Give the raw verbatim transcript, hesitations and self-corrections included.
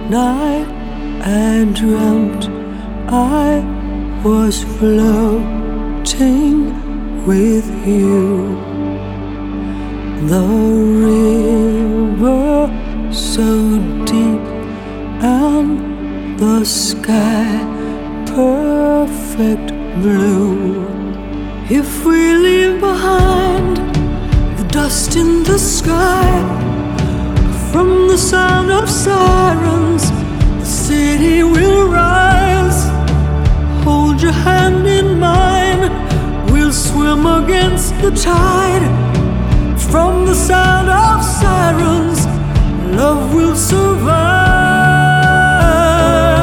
night I dreamt I was floating with you. The river so deep and the sky perfect blue. If we leave behind the dust in the sky, from the sound of sirens, the city will rise. Hold your hand in mine, we'll swim against the tide. From the sound of sirens, love will survive.